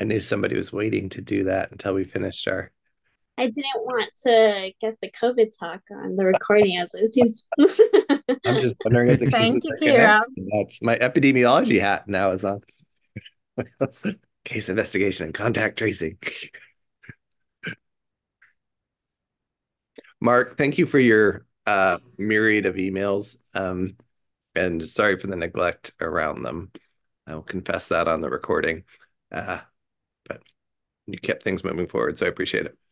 knew somebody was waiting to do that until we finished our. I didn't want to get the COVID talk on the recording. I was like, it seems. I'm just wondering if the cases Thank you, are connected. Kira. That's my epidemiology hat now is on. Case investigation and contact tracing. Mark, thank you for your myriad of emails. And sorry for the neglect around them. I'll confess that on the recording. Uh, but you kept things moving forward, so I appreciate it.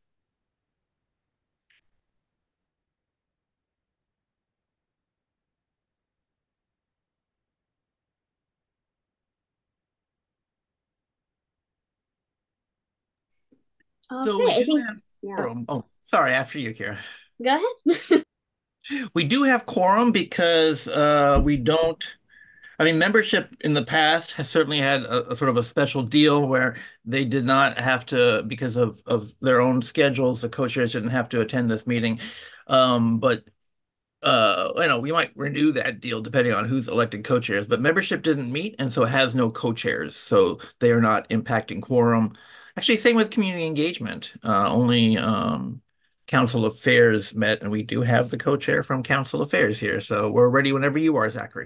Okay, So we I do think, have yeah. quorum. Oh, sorry, after you, Kira. Go ahead. We do have quorum because we don't. I mean, membership in the past has certainly had a sort of a special deal where they did not have to, because of their own schedules, the co-chairs didn't have to attend this meeting. But we might renew that deal depending on who's elected co-chairs, but membership didn't meet and so it has no co-chairs, so they are not impacting quorum. Actually, same with community engagement. Only Council Affairs met, and we do have the co-chair from Council Affairs here, so we're ready whenever you are, Zachary.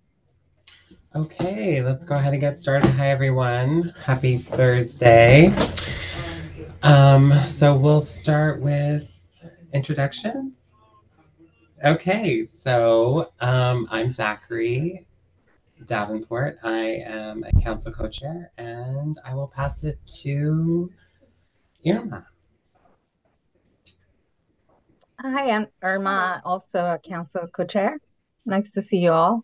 Okay, let's go ahead and get started. Hi, everyone. Happy Thursday. So we'll start with introduction. Okay, so I'm Zachary Davenport. I am a council co-chair, and I will pass it to Irma. Hi, I'm Irma, also a council co-chair. Nice to see you all.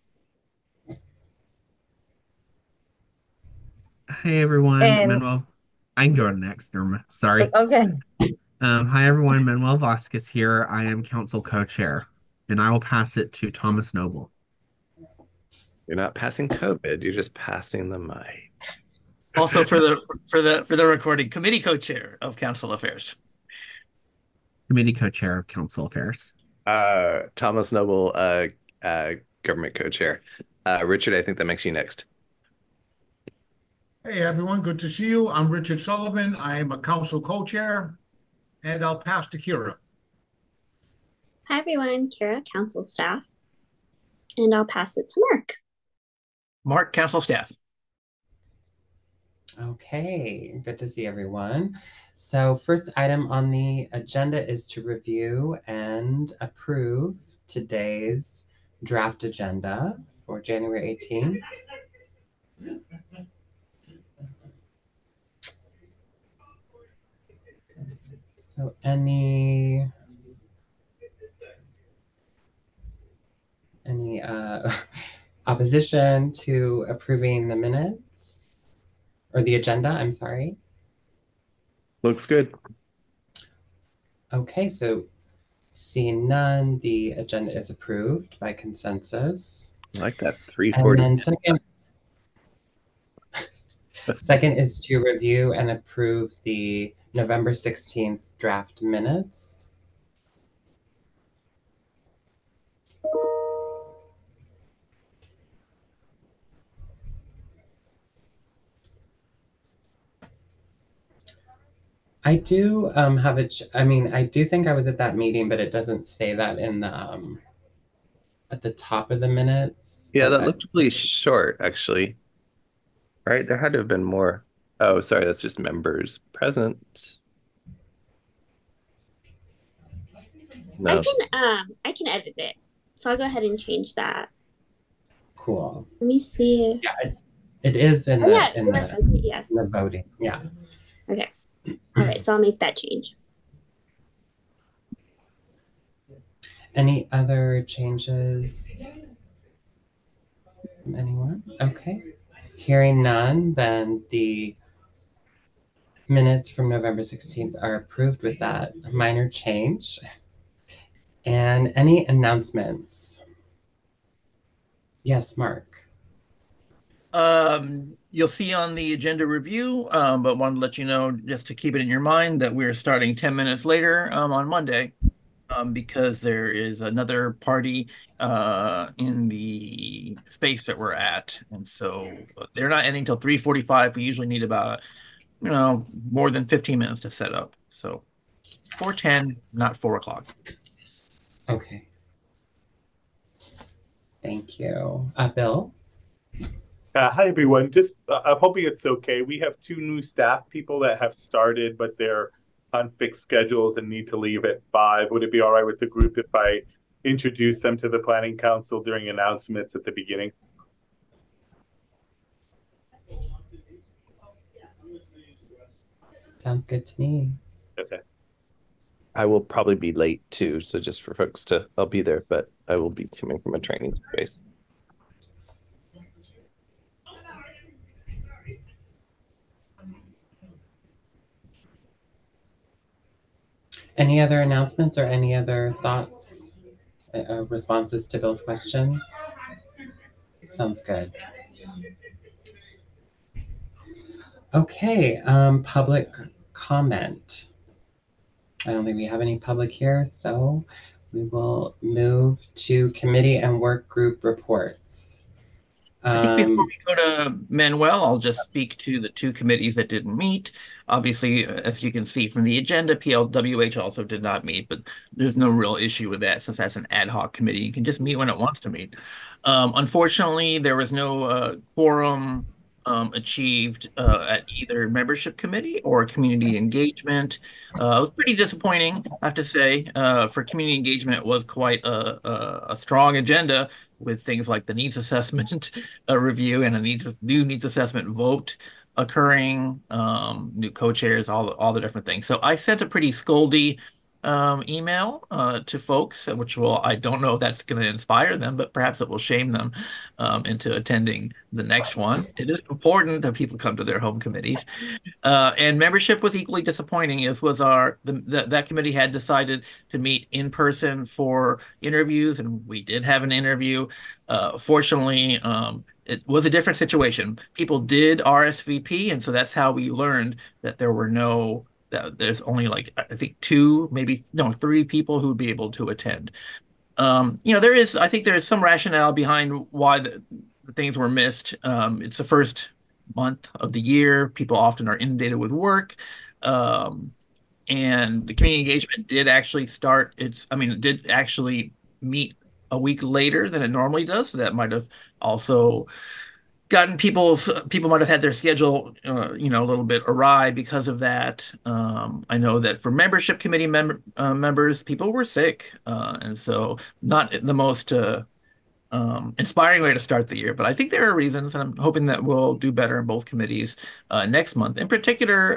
Hey everyone, And Manuel. I can go next, Norma. Sorry. okay, Hi everyone, Manuel Vasquez here. I am council co-chair, and I will pass it to Thomas Noble. You're not passing COVID, you're just passing the mic. Also for the recording, committee co-chair of Council Affairs. Committee co-chair of Council Affairs. Thomas Noble, government co-chair. Richard, I think that makes you next. Hey everyone, good to see you. I'm Richard Sullivan. I am a council co-chair, and I'll pass to Kira. Hi, everyone. Kira, council staff. And I'll pass it to Mark. Mark, council staff. Okay, good to see everyone. So first item on the agenda is to review and approve today's draft agenda for January 18th. So any opposition to approving the minutes or the agenda? I'm sorry. Looks good. Okay, so seeing none, the agenda is approved by consensus. I like that 340. And then second is to review and approve the November 16th draft minutes. I do have I mean, I do think I was at that meeting, but it doesn't say that in the at the top of the minutes. Yeah, that looked really short, actually. Right? There had to have been more. Oh, sorry, that's just members present. No. I can edit it. So I'll go ahead and change that. Cool. Let me see. Yeah, it is in yes. in the voting. Yeah. Okay. All right, so I'll make that change. Any other changes from anyone? Okay. Hearing none, then the minutes from November 16th are approved with that minor change. And any announcements? Yes, Mark. You'll see on the agenda review, but wanted to let you know, just to keep it in your mind, that we're starting 10 minutes later on Monday, because there is another party in the space that we're at. And so they're not ending till 3:45. We usually need about more than 15 minutes to set up. So 4:10, not 4 o'clock. Okay. Thank you. Bill? Hi, everyone. Just, I'm hoping it's okay. We have two new staff people that have started, but they're on fixed schedules and need to leave at 5. Would it be all right with the group if I introduce them to the Planning Council during announcements at the beginning? Sounds good to me. Okay. I will probably be late too, so just for folks to, I'll be there, but I will be coming from a training space. Any other announcements or any other thoughts, responses to Bill's question? Sounds good. Okay, public comment. I don't think we have any public here, so we will move to committee and work group reports. Before we go to Manuel, I'll just speak to the two committees that didn't meet. Obviously, as you can see from the agenda, PLWH also did not meet, but there's no real issue with that since that's an ad hoc committee. You can just meet when it wants to meet. Unfortunately, there was no quorum achieved at either membership committee or community engagement. It was pretty disappointing, I have to say. For community engagement, it was quite a strong agenda with things like the needs assessment review and a new needs assessment vote occurring, new co-chairs, all the different things. So I sent a pretty scoldy email to folks, which I don't know if that's going to inspire them, but perhaps it will shame them into attending the next one. It is important that people come to their home committees. And membership was equally disappointing, as was that committee had decided to meet in person for interviews, and we did have an interview. Fortunately, it was a different situation. People did RSVP, and so that's how we learned that there's only like, I think 3 people who would be able to attend. I think there is some rationale behind why the things were missed. It's the first month of the year. People often are inundated with work. And the community engagement did actually did actually meet a week later than it normally does. So that might have also gotten people might have had their schedule, a little bit awry because of that. I know that for membership committee members, people were sick. And so not the most inspiring way to start the year, but I think there are reasons, and I'm hoping that we'll do better in both committees next month. In particular,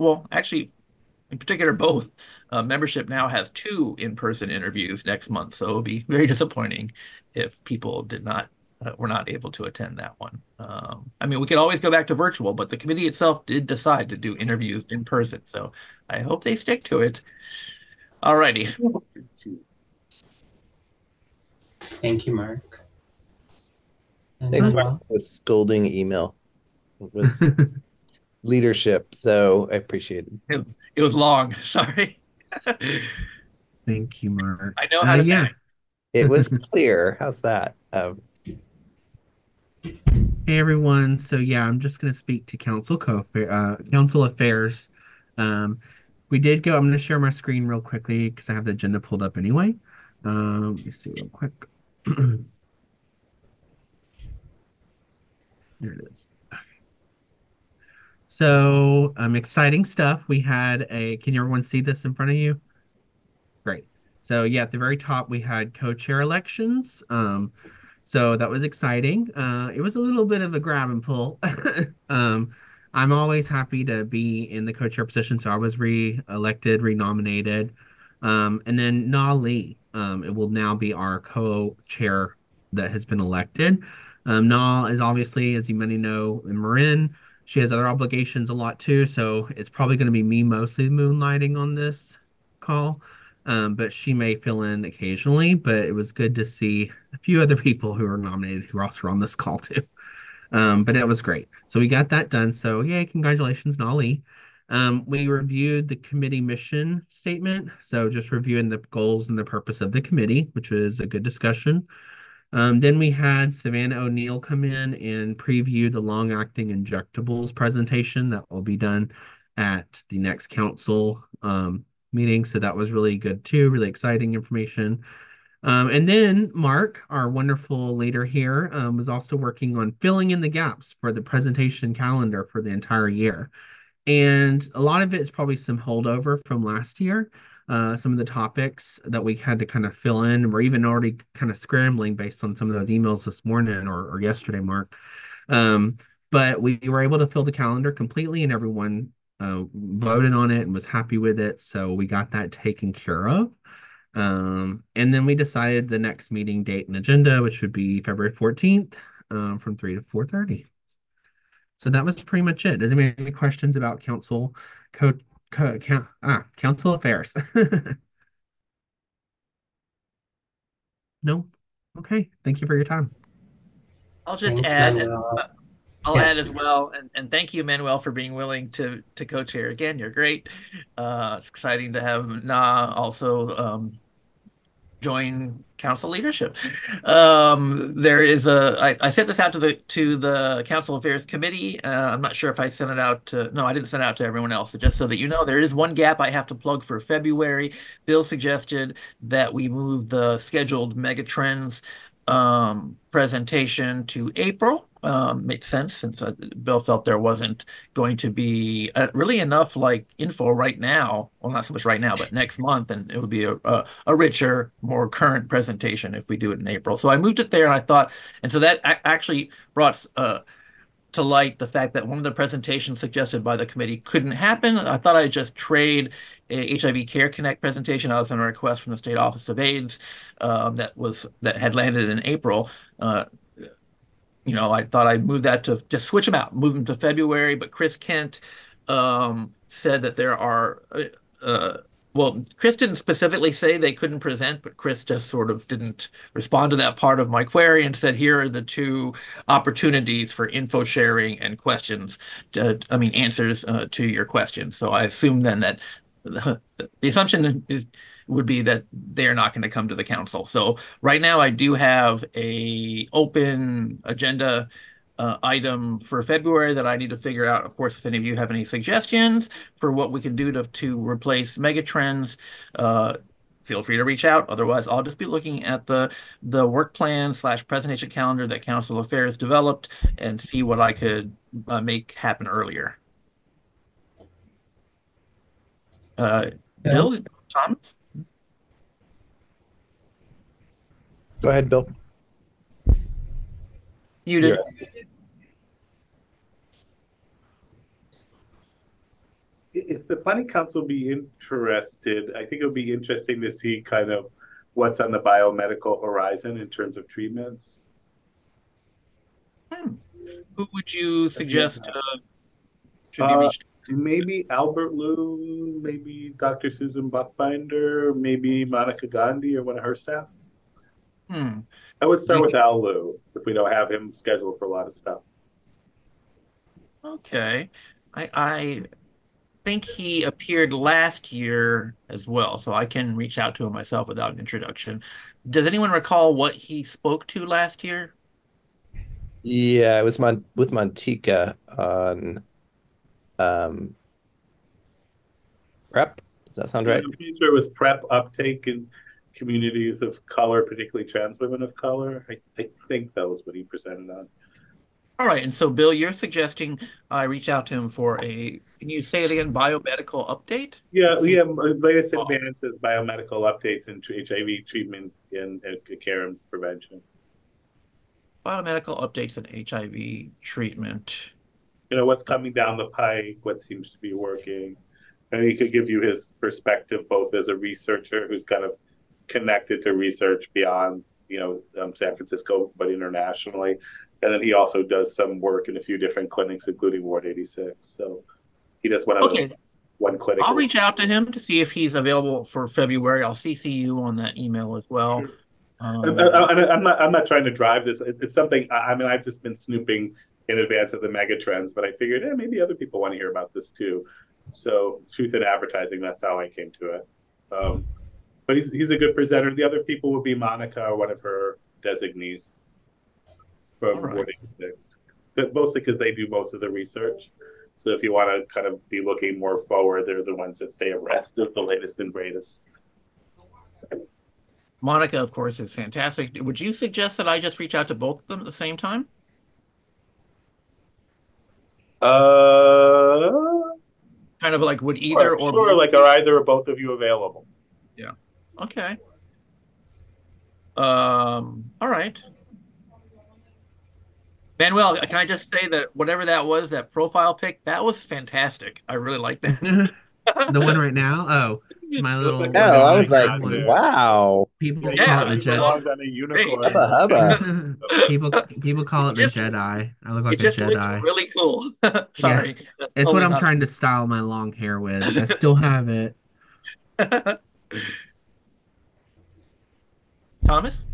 both. Membership now has 2 in-person interviews next month, so it'll be very disappointing if people were not able to attend that one. We could always go back to virtual, but the committee itself did decide to do interviews in person, so I hope they stick to it. All righty. Thank you, Mark. And Thanks for Manuel? the scolding email. It was leadership, so I appreciate it. It was long. Sorry. Thank you, Mark. I know how to yeah. It was clear. How's that? Hey everyone. So yeah, I'm just going to speak to council affairs. I'm going to share my screen real quickly because I have the agenda pulled up anyway. Let me see real quick. There it is. So exciting stuff. Can everyone see this in front of you? Great. So yeah, at the very top we had co-chair elections. So that was exciting. It was a little bit of a grab and pull. I'm always happy to be in the co-chair position, so I was re-elected, renominated. And then Na Lee, it will now be our co-chair that has been elected. Na is obviously, as you many know, in Marin. She has other obligations a lot too, so it's probably going to be me mostly moonlighting on this call. But she may fill in occasionally, but it was good to see a few other people who were nominated who are also on this call too. But it was great. So we got that done. So yay, congratulations, Nolly. We reviewed the committee mission statement. So just reviewing the goals and the purpose of the committee, which was a good discussion. Then we had Savannah O'Neill come in and preview the long-acting injectables presentation that will be done at the next council meeting. So that was really good too, really exciting information. And then Mark, our wonderful leader here, was also working on filling in the gaps for the presentation calendar for the entire year. And a lot of it is probably some holdover from last year. Some of the topics that we had to kind of fill in. We're even already kind of scrambling based on some of those emails this morning or yesterday, Mark. But we were able to fill the calendar completely, and everyone voted on it and was happy with it. So we got that taken care of. And then we decided the next meeting date and agenda, which would be February 14th, from 3 to 4:30. So that was pretty much it. Does anybody have any questions about council council affairs? No? Okay. Thank you for your time. I'll just Thanks, add, Manuel. I'll Yeah. add as well, and thank you, Manuel, for being willing to co-chair again. You're great. It's exciting to have Na also join council leadership. There is I sent this out to the council affairs committee. I'm not sure if I sent it out to, no, I didn't send it out to everyone else. So just so that you know, there is one gap I have to plug for February. Bill suggested that we move the scheduled Megatrends presentation to April. Makes sense since Bill felt there wasn't going to be really enough like info right now. Well, not so much right now, but next month, and it would be a richer, more current presentation if we do it in April. So I moved it there, and I thought, and so that actually brought to light the fact that one of the presentations suggested by the committee couldn't happen. I thought I'd just trade a HIV Care Connect presentation. I was on a request from the State Office of AIDS that had landed in April. I thought I'd move that to just switch them out, move them to February. But Chris Kent said that there are well, Chris didn't specifically say they couldn't present, but Chris just sort of didn't respond to that part of my query and said, here are the two opportunities for info sharing and questions, answers to your questions. So I assume then that the assumption would be that they're not going to come to the council. So right now I do have a open agenda item for February that I need to figure out. Of course, if any of you have any suggestions for what we can do to replace Megatrends, feel free to reach out. Otherwise, I'll just be looking at the work plan / presentation calendar that Council Affairs developed and see what I could make happen earlier. Bill, comments? Go ahead, Bill. Muted. If the planning council would be interested, I think it would be interesting to see kind of what's on the biomedical horizon in terms of treatments. Who would you suggest should be reached? Maybe Albert Liu, maybe Dr. Susan Buckbinder, maybe Monica Gandhi or one of her staff. I would start with Al Liu if we don't have him scheduled for a lot of stuff. Okay. I think he appeared last year as well, so I can reach out to him myself without an introduction. Does anyone recall what he spoke to last year? Yeah, it was with Montika on PrEP. Does that sound right? I'm pretty sure it was PrEP uptake in communities of color, particularly trans women of color. I think that was what he presented on. All right, and so Bill, you're suggesting I reach out to him for can you say it again, biomedical update? Yeah, latest advances, biomedical updates into HIV treatment and care and prevention. Biomedical updates in HIV treatment. What's coming down the pike, what seems to be working. And he could give you his perspective both as a researcher who's kind of connected to research beyond, San Francisco, but internationally. And then he also does some work in a few different clinics, including Ward 86. So he does one clinic. I'll reach out to him to see if he's available for February. I'll CC you on that email as well. Sure. I'm not trying to drive this. It's something. I've just been snooping in advance of the mega trends, but I figured, maybe other people want to hear about this too. So truth in advertising, that's how I came to it. But he's a good presenter. The other people would be Monica or one of her designees from All right. Board 86. But mostly because they do most of the research. So if you want to kind of be looking more forward, they're the ones that stay abreast of the latest and greatest. Monica, of course, is fantastic. Would you suggest that I just reach out to both of them at the same time? Kind of like would either or sure, both like are either or both of you available? Yeah. Okay. All right. Manuel, can I just say that whatever that was, that profile pic, that was fantastic. I really like that. The one right now? Oh, my little like Oh, I was like, one. wow. People Yeah, call it the you Jedi. belonged on a unicorn. Hubba hubba. People call it the Jedi. I look like It a just looked Jedi. really cool. Sorry. That's It's what totally I'm not- trying to style my long hair with. I still have it. Thomas?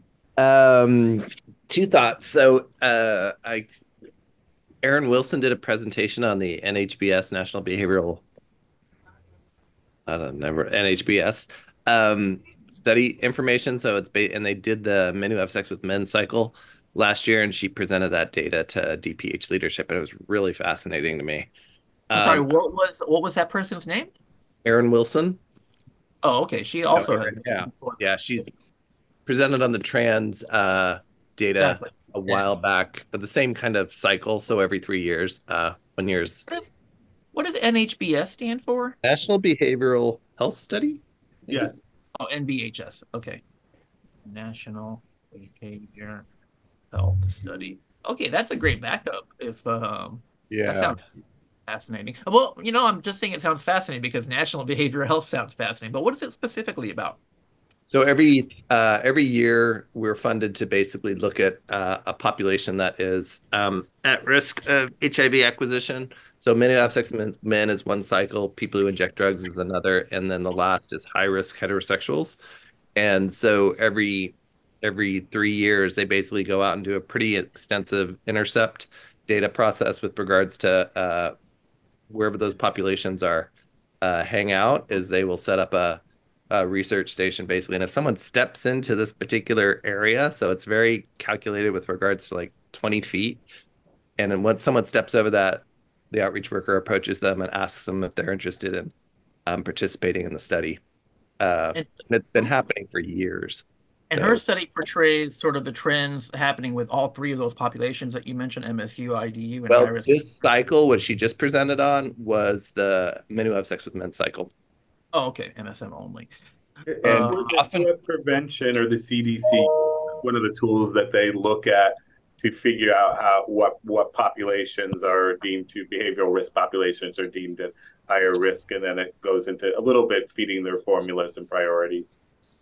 Two thoughts. So, Aaron Wilson did a presentation on the NHBS National Behavioral, I don't remember, NHBS study information. So and they did the Men Who Have Sex with Men cycle last year, and she presented that data to DPH leadership, and it was really fascinating to me. I'm sorry, what was that person's name? Aaron Wilson. Oh, okay. She also had Yeah, she's presented on the trans data Exactly. a while back, but the same kind of cycle. So every 3 years, 1 year's What does NHBS stand for? National Behavioral Health Study. Yes. Oh, NBHS. Okay. National Behavior Health Study. Okay, that's a great backup. If that sounds fascinating. Well, I'm just saying it sounds fascinating because National Behavioral Health sounds fascinating. But what is it specifically about? So every year we're funded to basically look at a population that is at risk of HIV acquisition. So Men Who Have Sex with Men is one cycle, people who inject drugs is another, and then the last is high risk heterosexuals. And so every 3 years they basically go out and do a pretty extensive intercept data process with regards to wherever those populations are hang out. Is they will set up a research station basically, and if someone steps into this particular area, so it's very calculated with regards to like 20 feet, and then once someone steps over that, the outreach worker approaches them and asks them if they're interested in participating in the study. And it's been happening for years. And her study portrays sort of the trends happening with all three of those populations that you mentioned, MSU, IDU, and Well, high-risk. this cycle, what she just presented on, was the Men Who Have Sex with Men cycle. Oh, okay, MSM only. And often prevention, or the CDC, is one of the tools that they look at to figure out what populations are deemed to behavioral risk populations are deemed at higher risk, and then it goes into a little bit feeding their formulas and priorities.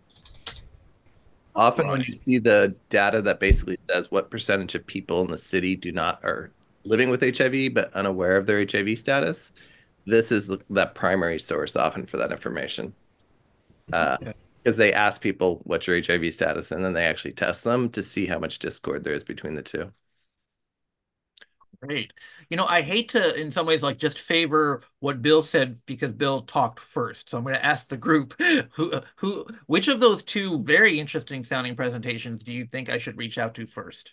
Often when you see the data that basically says what percentage of people in the city are living with HIV but unaware of their HIV status, this is that primary source often for that information. Because they ask people what's your HIV status, and then they actually test them to see how much discord there is between the two. Great. I hate to, in some ways, like just favor what Bill said because Bill talked first. So I'm going to ask the group, which of those two very interesting sounding presentations do you think I should reach out to first?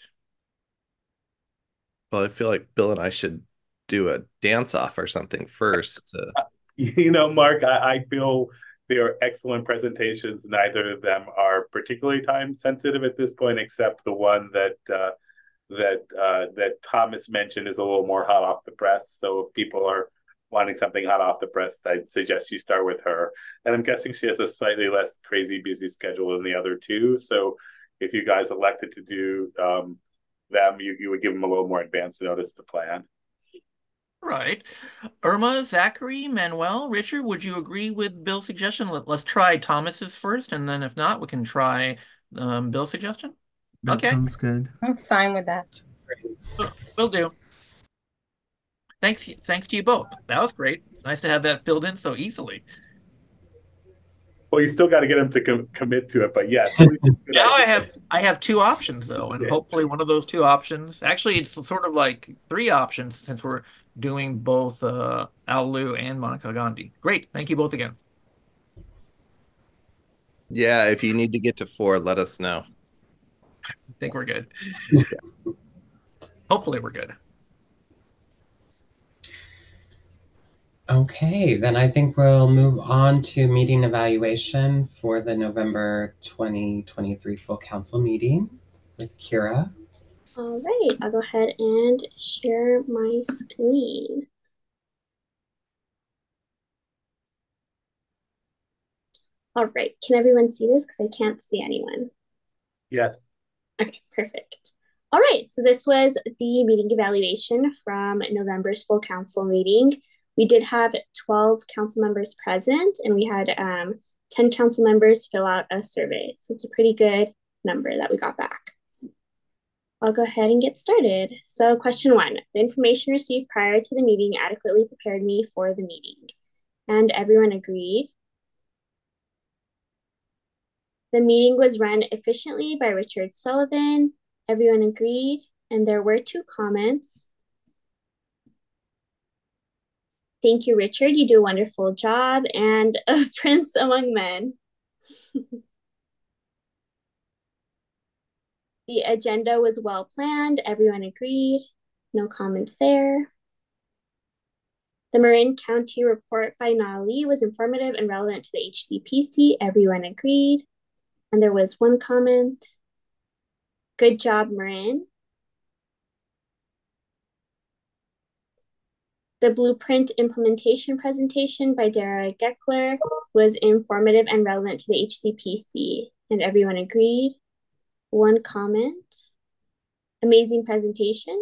Well, I feel like Bill and I should do a dance-off or something first. Mark, I feel they are excellent presentations. Neither of them are particularly time sensitive at this point, except the one that Thomas mentioned is a little more hot off the press. So if people are wanting something hot off the press, I'd suggest you start with her. And I'm guessing she has a slightly less crazy busy schedule than the other two. So if you guys elected to do them, you would give them a little more advance notice to plan. Right. Irma, Zachary, Manuel, Richard, would you agree with Bill's suggestion? Let's try Thomas's first, and then if not, we can try Bill's suggestion. That sounds good. I'm fine with that. Will do. Thanks to you both. That was great. Nice to have that filled in so easily. Well, you still got to get them to commit to it, but yes. Now I have two options though, and hopefully one of those two options. Actually, it's sort of like three options since we're doing both Alu and Monica Gandhi. Great, thank you both again. Yeah, if you need to get to 4, let us know. think we're good. Hopefully we're good. Okay, then I think we'll move on to meeting evaluation for the November 2023 full council meeting with Kira. All right, I'll go ahead and share my screen. All right, can everyone see this? Because I can't see anyone. Yes. Okay, perfect. All right, so this was the meeting evaluation from November's full council meeting. We did have 12 council members present, and we had 10 council members fill out a survey. So it's a pretty good number that we got back. I'll go ahead and get started. So question 1, the information received prior to the meeting adequately prepared me for the meeting. And everyone agreed. The meeting was run efficiently by Richard Sullivan. Everyone agreed, and there were 2 comments. Thank you, Richard. You do a wonderful job, and a prince among men. The agenda was well planned. Everyone agreed. No comments there. The Marin County report by Nali was informative and relevant to the HCPC. Everyone agreed. And there was 1 comment. Good job, Marin. The blueprint implementation presentation by Dara Geckler was informative and relevant to the HCPC, and everyone agreed. 1 comment. Amazing presentation.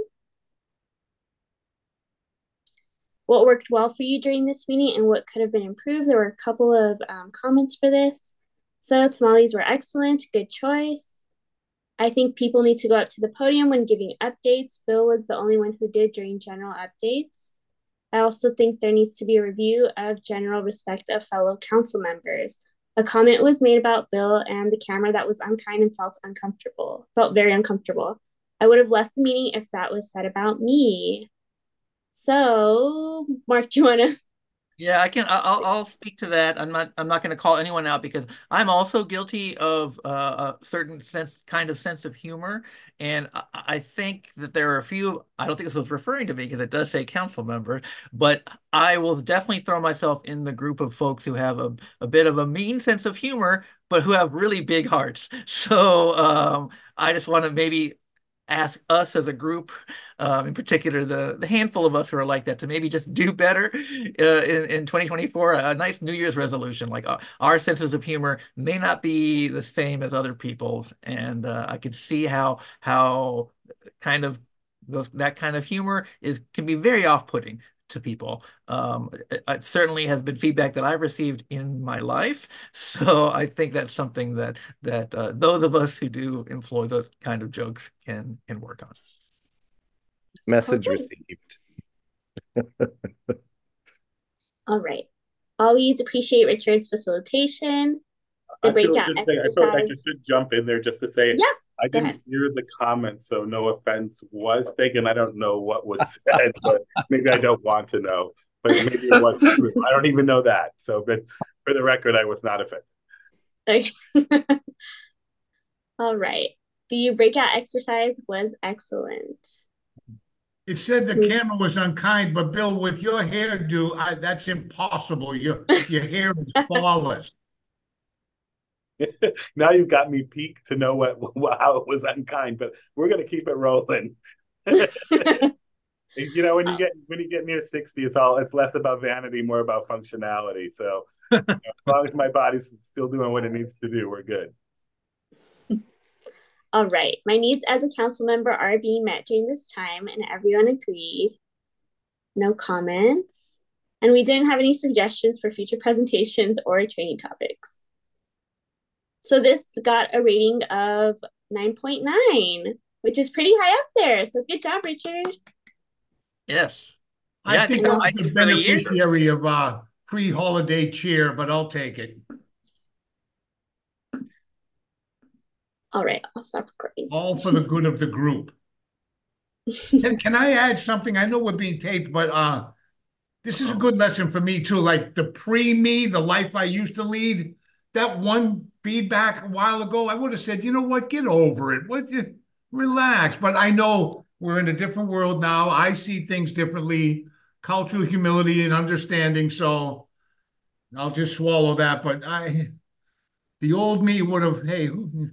What worked well for you during this meeting and what could have been improved? There were a couple of comments for this. So tamales were excellent, good choice. I think people need to go up to the podium when giving updates. Bill was the only one who did during general updates. I also think there needs to be a review of general respect of fellow council members. A comment was made about Bill and the camera that was unkind and felt very uncomfortable. I would have left the meeting if that was said about me. So, Mark, do you want to? Yeah, I'll speak to that. I'm not going to call anyone out because I'm also guilty of a certain kind of sense of humor, and I think that there are a few. I don't think this was referring to me because it does say council member, but I will definitely throw myself in the group of folks who have a bit of a mean sense of humor, but who have really big hearts. So I just want to maybe ask us as a group, in particular, the handful of us who are like that, to maybe just do better in 2024. A nice New Year's resolution, like our senses of humor may not be the same as other people's, and I could see how kind of that kind of humor can be very off-putting to people. It certainly has been feedback that I've received in my life. So I think that's something that those of us who do employ those kind of jokes can work on. Message received. All right. Always appreciate Richard's facilitation. The breakout exercise. I feel like I should jump in there just to say, yeah, I didn't hear the comments, so no offense was taken. I don't know what was said, but maybe I don't want to know. But maybe it was true. I don't even know that. So, but for the record, I was not offended. Okay. All right. The breakout exercise was excellent. It said the camera was unkind, but Bill, with your hairdo, that's impossible. Your hair is flawless. Now you've got me peaked to know how it was unkind, but we're going to keep it rolling. You know, when you get near 60, it's less about vanity, more about functionality. So as long as my body's still doing what it needs to do, we're good. All right. My needs as a council member are being met during this time, and everyone agreed. No comments. And we didn't have any suggestions for future presentations or training topics. So this got a rating of 9.9, which is pretty high up there. So good job, Richard. Yes. Yeah, I think I'm the beneficiary of pre-holiday cheer, but I'll take it. All right, I'll stop recording. All for the good of the group. Can I add something? I know we're being taped, but this is a good lesson for me too. Like the pre-me, the life I used to lead, that one feedback a while ago, I would have said, you know what, get over it. relax. But I know we're in a different world now. I see things differently, cultural humility and understanding. So I'll just swallow that. But the old me would have, hey,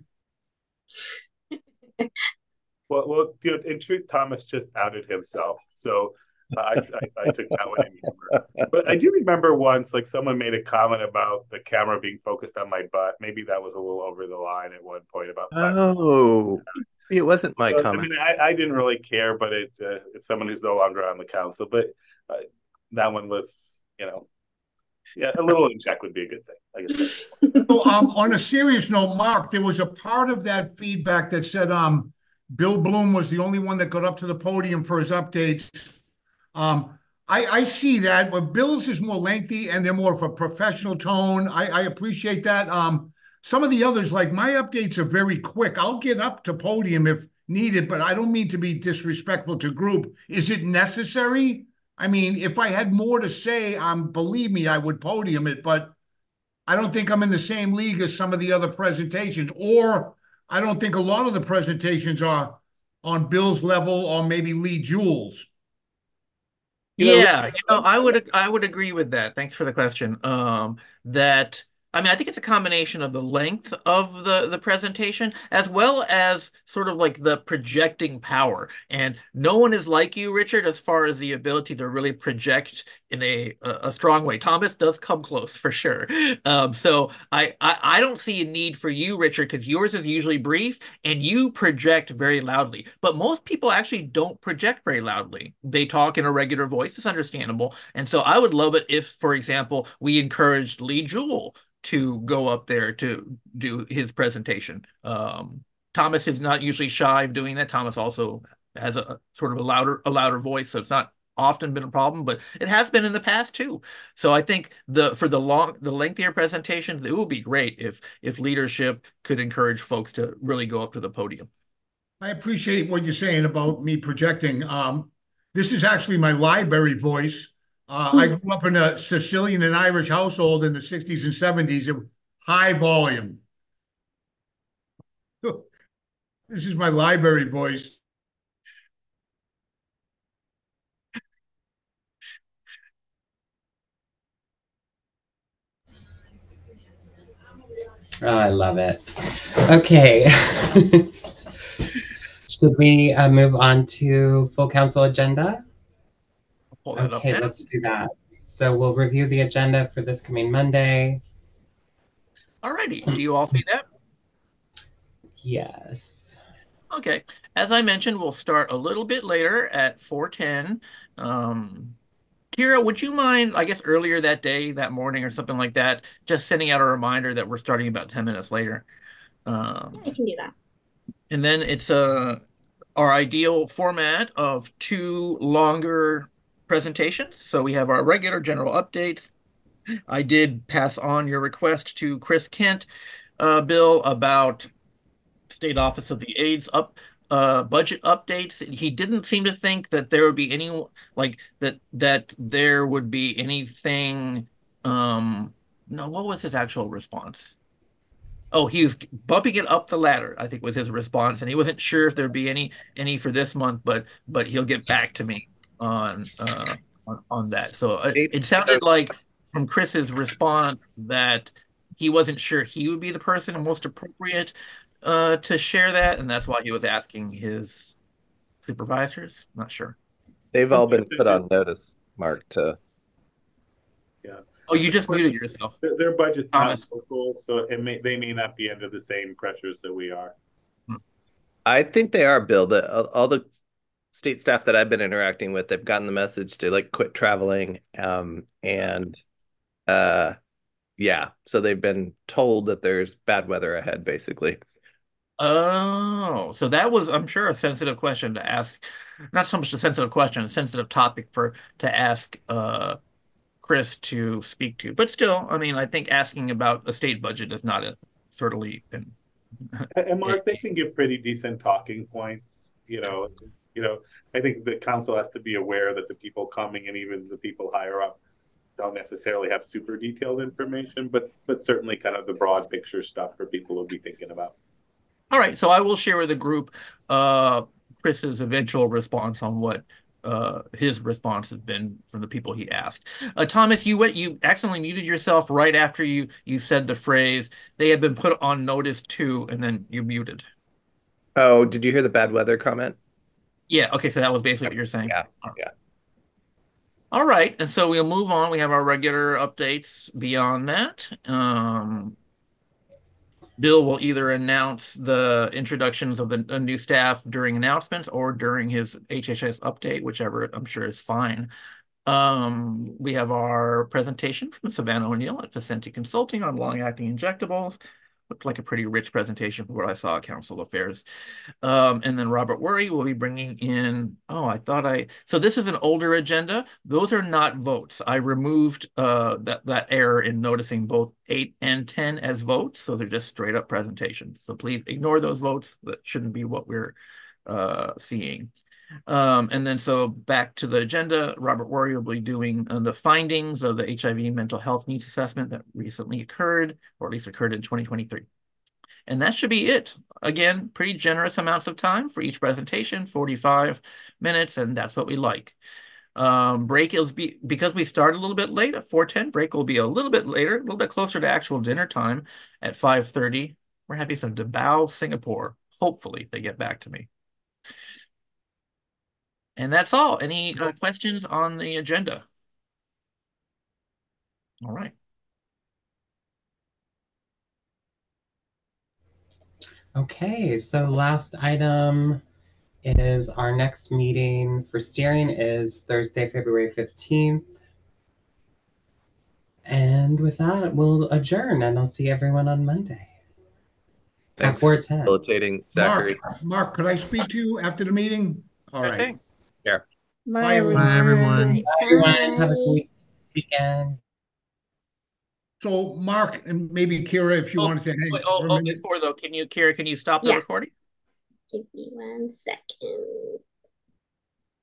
Well, in truth, Thomas just outed himself, so I took that one in humor. But I do remember once, like someone made a comment about the camera being focused on my butt. Maybe that was a little over the line at one point about. Oh, it wasn't my I comment. mean, I didn't really care, but it's someone who's no longer on the council. But that one was, yeah, a little in check would be a good thing, I guess. So, on a serious note, Mark, there was a part of that feedback that said Bill Bloom was the only one that got up to the podium for his updates. I see that, but Bill's is more lengthy and they're more of a professional tone. I appreciate that. Some of the others, like my updates, are very quick. I'll get up to podium if needed, but I don't mean to be disrespectful to group. Is it necessary? I mean, if I had more to say, believe me, I would podium it, but I don't think I'm in the same league as some of the other presentations, or I don't think a lot of the presentations are on Bill's level or maybe Lee Jules. Yeah, I would agree with that. Thanks for the question. That I mean, I think it's a combination of the length of the presentation as well as sort of like the projecting power. And no one is like you, Richard, as far as the ability to really project in a strong way. Thomas does come close for sure. So I don't see a need for you, Richard, because yours is usually brief and you project very loudly. But most people actually don't project very loudly. They talk in a regular voice. It's understandable. And so I would love it if, for example, we encouraged Lee Jewell to go up there to do his presentation. Thomas is not usually shy of doing that. Thomas also has a sort of a louder voice, so it's not often been a problem, but it has been in the past too. So I think for the lengthier presentations, it would be great if leadership could encourage folks to really go up to the podium. I appreciate what you're saying about me projecting. This is actually my library voice. I grew up in a Sicilian and Irish household in the 60s and 70s. High volume. This is my library voice. Oh, I love it. Okay. Should we move on to full council agenda? Pull that Okay, up let's do that. So we'll review the agenda for this coming Monday. Alrighty. Do you all see that? Yes. Okay. As I mentioned, we'll start a little bit later at 4:10. Kira, would you mind, I guess earlier that day, that morning or something like that, just sending out a reminder that we're starting about 10 minutes later? I can do that. And then it's our ideal format of 2 longer presentations. So we have our regular general updates. I did pass on your request to Chris Kent, Bill, about State Office of the AIDS budget updates. He didn't seem to think that there would be any like that there would be anything. No, what was his actual response? Oh, he was bumping it up the ladder, I think was his response, and he wasn't sure if there'd be any for this month, but he'll get back to me on that. So it sounded like from Chris's response that he wasn't sure he would be the person most appropriate to share that, and that's why he was asking his supervisors. Not sure. They've all been put on notice, Mark, to. Yeah. Oh, you just muted yourself. Their budget's Thomas. not local, so they may not be under the same pressures that we are. I think they are, Bill. All the state staff that I've been interacting with, they've gotten the message to like quit traveling. Yeah, so they've been told that there's bad weather ahead, basically. Oh, so that was, I'm sure, a sensitive question to ask. Not so much a sensitive question, a sensitive topic to ask Chris to speak to. But still, I mean, I think asking about a state budget is not certainly. And Mark, they can give pretty decent talking points. I think the council has to be aware that the people coming and even the people higher up don't necessarily have super detailed information, but certainly kind of the broad picture stuff for people to be thinking about. All right, so I will share with the group Chris's eventual response on what his response has been from the people he asked. Thomas, you accidentally muted yourself right after you said the phrase "they have been put on notice too," and then you muted. Oh, did you hear the bad weather comment? Yeah, okay, so that was basically what you're saying. Yeah, yeah. All right, and so we'll move on. We have our regular updates beyond that. Bill will either announce the introductions of the new staff during announcements or during his HHS update, whichever I'm sure is fine. We have our presentation from Savannah O'Neill at Vicente Consulting on long-acting injectables. Looked like a pretty rich presentation from what I saw at Council Affairs. And then Robert Worry will be bringing in, so this is an older agenda. Those are not votes. I removed that error in noticing both 8 and 10 as votes. So they're just straight up presentations. So please ignore those votes. That shouldn't be what we're seeing. And then so back to the agenda, Robert Worry will be doing the findings of the HIV mental health needs assessment that recently occurred, or at least occurred in 2023. And that should be it. Again, pretty generous amounts of time for each presentation, 45 minutes, and that's what we like. Break is because we started a little bit late at 4:10. Break will be a little bit later, a little bit closer to actual dinner time at 5:30. We're having some Dabao, Singapore. Hopefully they get back to me. And that's all. Any questions on the agenda? All right. Okay, so last item is our next meeting for steering is Thursday, February 15th. And with that, we'll adjourn and I'll see everyone on Monday. Thanks At for 4:10. facilitating, Zachary. Mark, could I speak to you after the meeting? All right. Okay. Yeah. Bye, everyone. Bye, everyone. Bye, everyone. Have a good weekend. So Mark and maybe Kira, if you wanted to hang for a minute. Before though, Kira, can you stop the Yeah. recording? Give me 1 second.